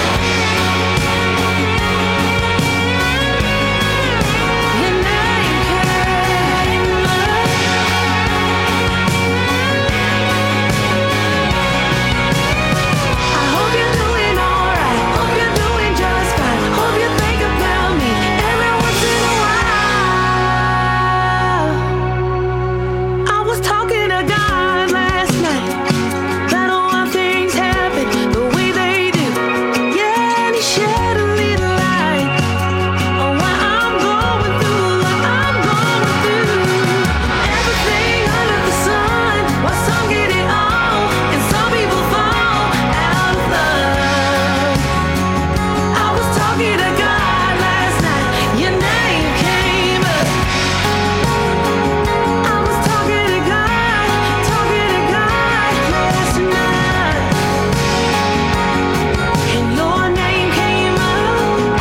Your name came up. I hope you're doing alright. Hope you're doing just fine. Hope you think about me every once in a while. I was talking to God last night about why things happen the way they do. Yeah, and he shed a little light on why I'm going through what I'm going through. Everything under the sun, why some get it all and some people fall out of love. I was talking to God last night, your name came up. I was talking to God, talking to God last night, and your name came up.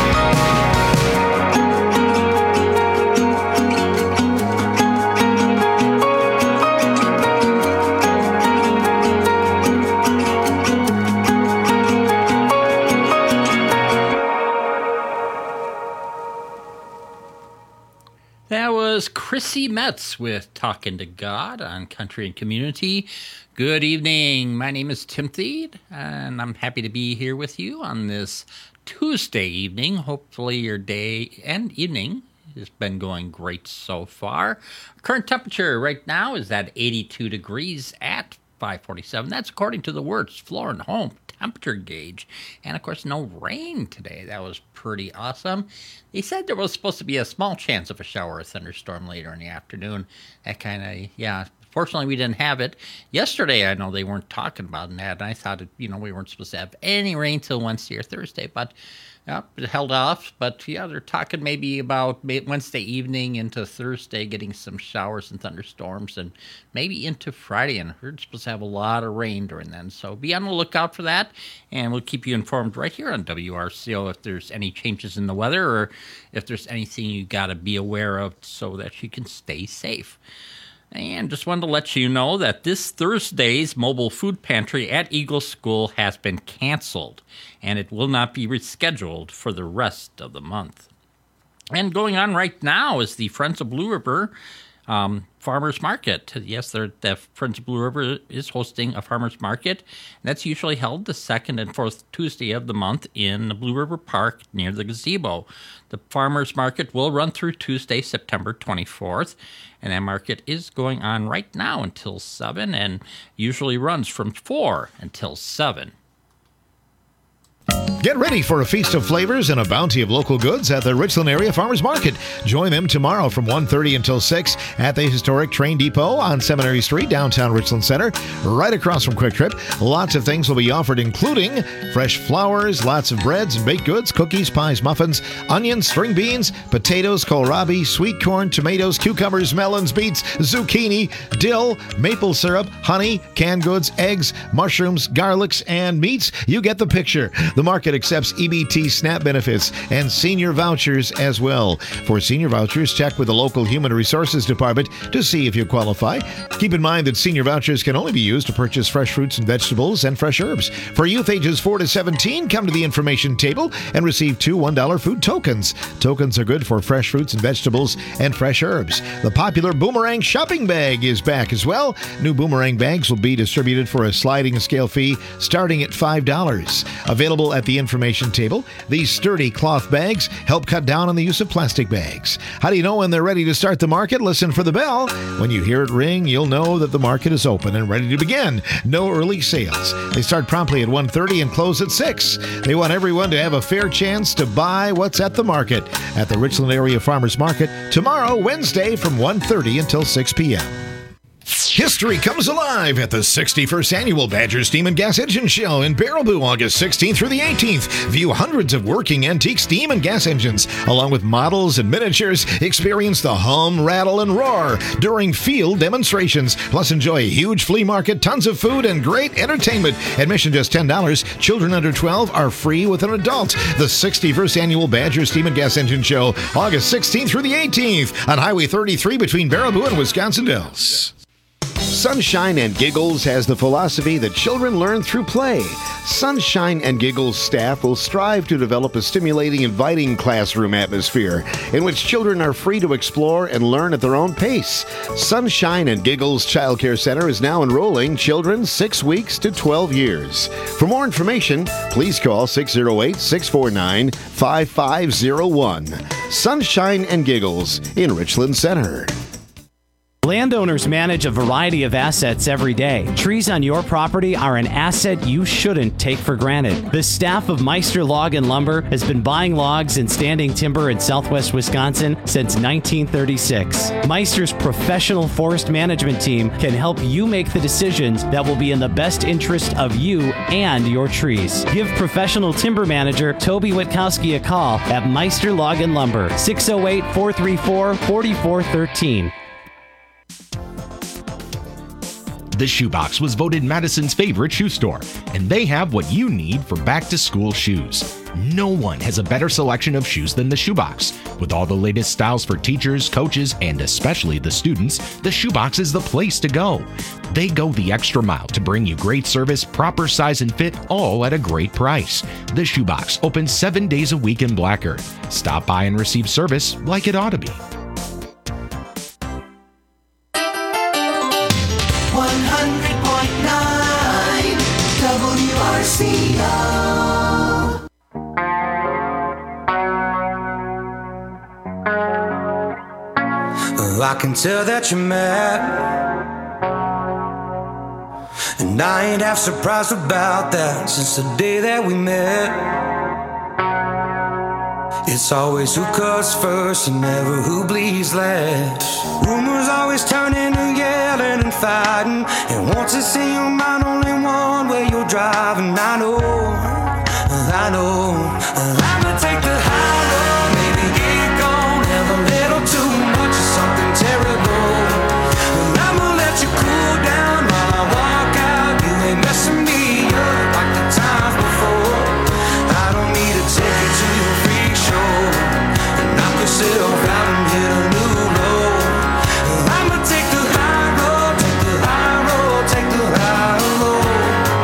That was Chrissy Metz with Talking to God on Country and Community. Good evening. My name is Tim Thede, and I'm happy to be here with you on this Tuesday evening. Hopefully your day and evening has been going great so far. Current temperature right now is at eighty-two degrees at five forty-seven. That's according to the Wertz Floor and Home temperature gauge. And of course, no rain today. That was pretty awesome. They said there was supposed to be a small chance of a shower or thunderstorm later in the afternoon. That kind of, yeah. Fortunately, we didn't have it. Yesterday, I know they weren't talking about that, and I thought, it, you know, we weren't supposed to have any rain till Wednesday or Thursday, but yeah, it held off. But yeah, they're talking maybe about Wednesday evening into Thursday, getting some showers and thunderstorms, and maybe into Friday. And I heard it's supposed to have a lot of rain during then, so be on the lookout for that, and we'll keep you informed right here on W R C O if there's any changes in the weather or if there's anything you got to be aware of so that you can stay safe. And just wanted to let you know that this Thursday's mobile food pantry at Eagle School has been canceled, and it will not be rescheduled for the rest of the month. And going on right now is the Friends of Blue River um, Farmers Market. Yes, the Friends of Blue River is hosting a farmers market. That's usually held the second and fourth Tuesday of the month in the Blue River Park near the gazebo. The farmers market will run through Tuesday, September twenty-fourth, and that market is going on right now until seven and usually runs from four until seven. Get ready for a feast of flavors and a bounty of local goods at the Richland Area Farmers Market. Join them tomorrow from one thirty until six at the historic train depot on Seminary Street, downtown Richland Center, right across from Quick Trip. Lots of things will be offered, including fresh flowers, lots of breads and baked goods, cookies, pies, muffins, onions, string beans, potatoes, kohlrabi, sweet corn, tomatoes, cucumbers, melons, beets, zucchini, dill, maple syrup, honey, canned goods, eggs, mushrooms, garlics, and meats. You get the picture. The market accepts E B T SNAP benefits and senior vouchers as well. For senior vouchers, check with the local Human Resources Department to see if you qualify. Keep in mind that senior vouchers can only be used to purchase fresh fruits and vegetables and fresh herbs. For youth ages four to seventeen, come to the information table and receive two one dollar food tokens. Tokens are good for fresh fruits and vegetables and fresh herbs. The popular Boomerang shopping bag is back as well. New Boomerang bags will be distributed for a sliding scale fee starting at five dollars. Available at the information table, these sturdy cloth bags help cut down on the use of plastic bags. How do you know when they're ready to start the market? Listen for the bell. When you hear it ring, you'll know that the market is open and ready to begin. No early sales. They start promptly at one thirty and close at six. They want everyone to have a fair chance to buy what's at the market at the Richland Area Farmers Market tomorrow, Wednesday, from one thirty until six p.m. History comes alive at the sixty-first Annual Badger Steam and Gas Engine Show in Baraboo, August sixteenth through the eighteenth. View hundreds of working antique steam and gas engines, along with models and miniatures. Experience the hum, rattle, and roar during field demonstrations. Plus, enjoy a huge flea market, tons of food, and great entertainment. Admission just ten dollars. Children under twelve are free with an adult. The sixty-first Annual Badger Steam and Gas Engine Show, August sixteenth through the eighteenth on Highway thirty-three between Baraboo and Wisconsin Dells. Sunshine and Giggles has the philosophy that children learn through play. Sunshine and Giggles staff will strive to develop a stimulating, inviting classroom atmosphere in which children are free to explore and learn at their own pace. Sunshine and Giggles Child Care Center is now enrolling children six weeks to twelve years. For more information, please call six oh eight, six four nine, five five oh one. Sunshine and Giggles in Richland Center. Landowners manage a variety of assets every day. Trees on your property are an asset you shouldn't take for granted. The staff of Meister Log and Lumber has been buying logs and standing timber in southwest Wisconsin since nineteen thirty-six. Meister's professional forest management team can help you make the decisions that will be in the best interest of you and your trees. Give professional timber manager Toby Witkowski a call at Meister Log and Lumber, six oh eight, four three four, four four one three. The Shoebox was voted Madison's favorite shoe store, and they have what you need for back-to-school shoes. No one has a better selection of shoes than the Shoebox. With all the latest styles for teachers, coaches, and especially the students, the Shoebox is the place to go. They go the extra mile to bring you great service, proper size and fit, all at a great price. The Shoebox opens seven days a week in Black Earth. Stop by and receive service like it ought to be. one hundred point nine W R C O. I can tell that you're mad, and I ain't half surprised about that since the day that we met. It's always who cuts first and never who bleeds last. Rumors always turning to yelling and fighting, and once it's in your mind, only one way you're driving. I know, I know, I'ma take the high road, maybe get gone, have a little too much of something terrible. I'ma let you cool down while I walk out. You ain't messing me up like the times before. I don't need to take you to your freak show and knock yourself out and hit a new low. I'ma take the high road, take the high road, take the high road.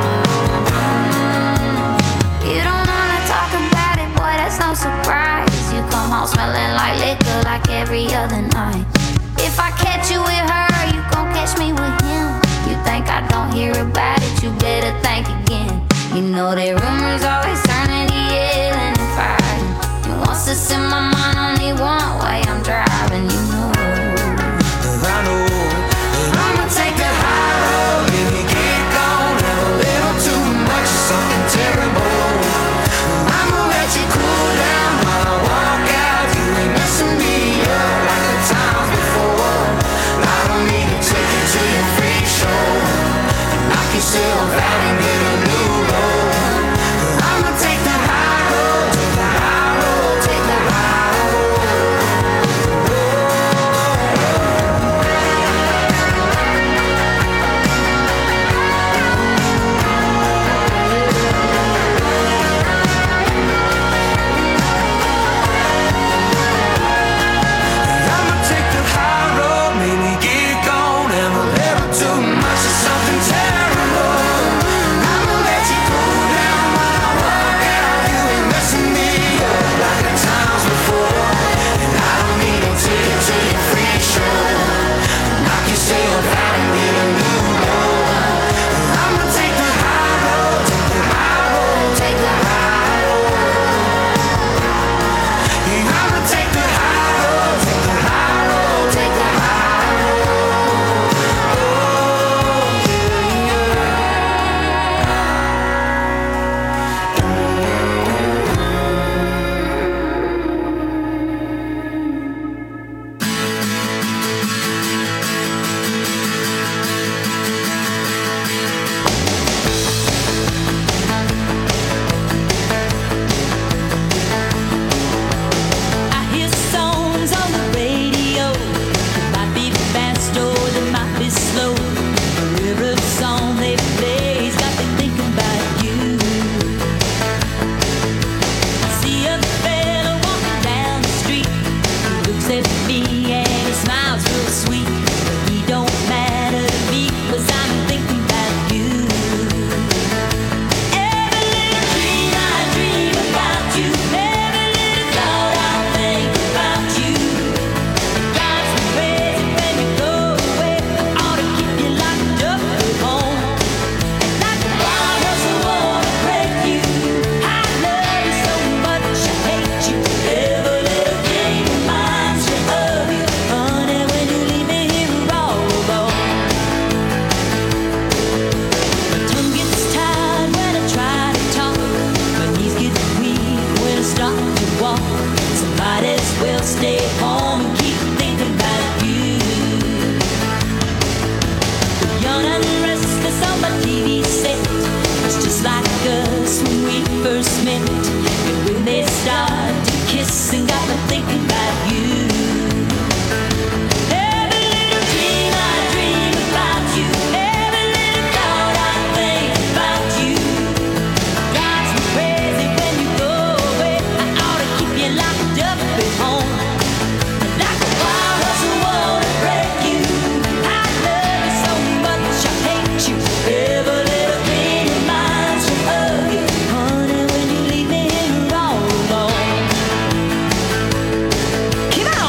You don't wanna talk about it, boy, that's no surprise. You come home smelling like liquor like every other night. If I catch you with her, you gon' catch me with him. You think I don't hear about it, you better think again. You know that rumors always turning to yelling and fighting. And once it's in my mind, only one way I'm driving, you know. I know that I'ma take the high road, maybe get gone, have a little too much of something terrible. I'ma let you cool down while I walk out. You ain't messing me up like the times before. I don't need to take you to your freak show and knock yourself out and get a new low. I'ma take the high road, take the high road, take the high road. home. Like a wild hustle wanna break you. I love you so much, I hate you. Every little thing reminds me of you. Honey, when you leave me here all alone. Come on!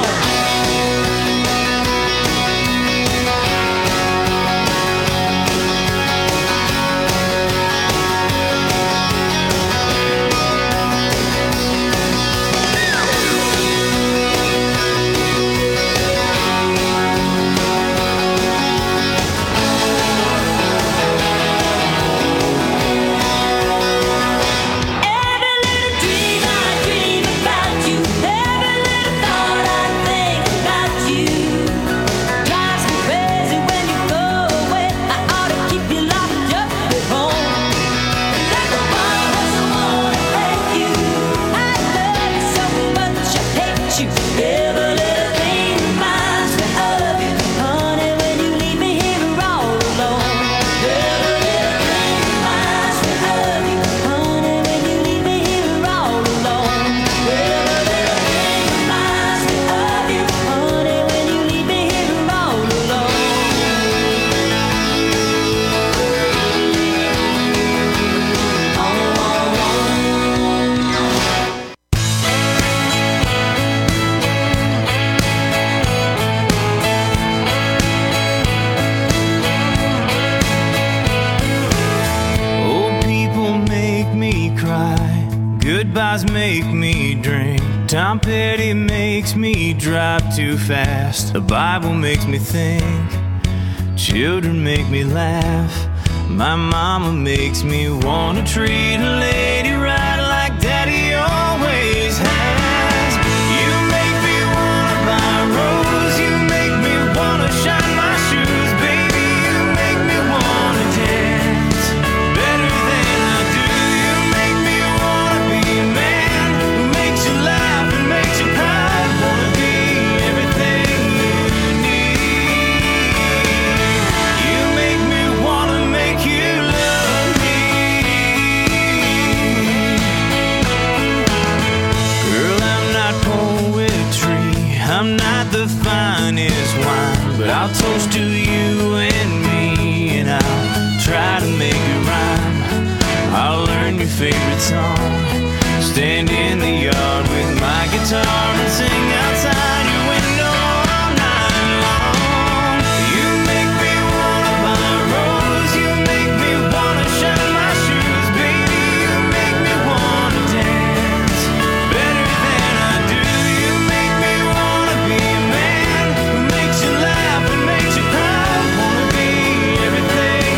Old people make me cry. Goodbyes make me drink. Tom Petty makes me drive too fast. The Bible makes me think. Children make me laugh. My mama makes me wanna treat a lady right like daddy always has. You make me wanna buy a rose. You make me wanna shine my shoes. Baby, you make me wanna dance better than I do. You make me wanna be a man who makes you laugh and makes you proud. Wanna be everything you need. You make me wanna make you love me. Girl, I'm not poetry, I'm not the finest wine, but I'll toast to you and me, and I'll try to make it rhyme. I'll learn your favorite song, stand in the yard with my guitar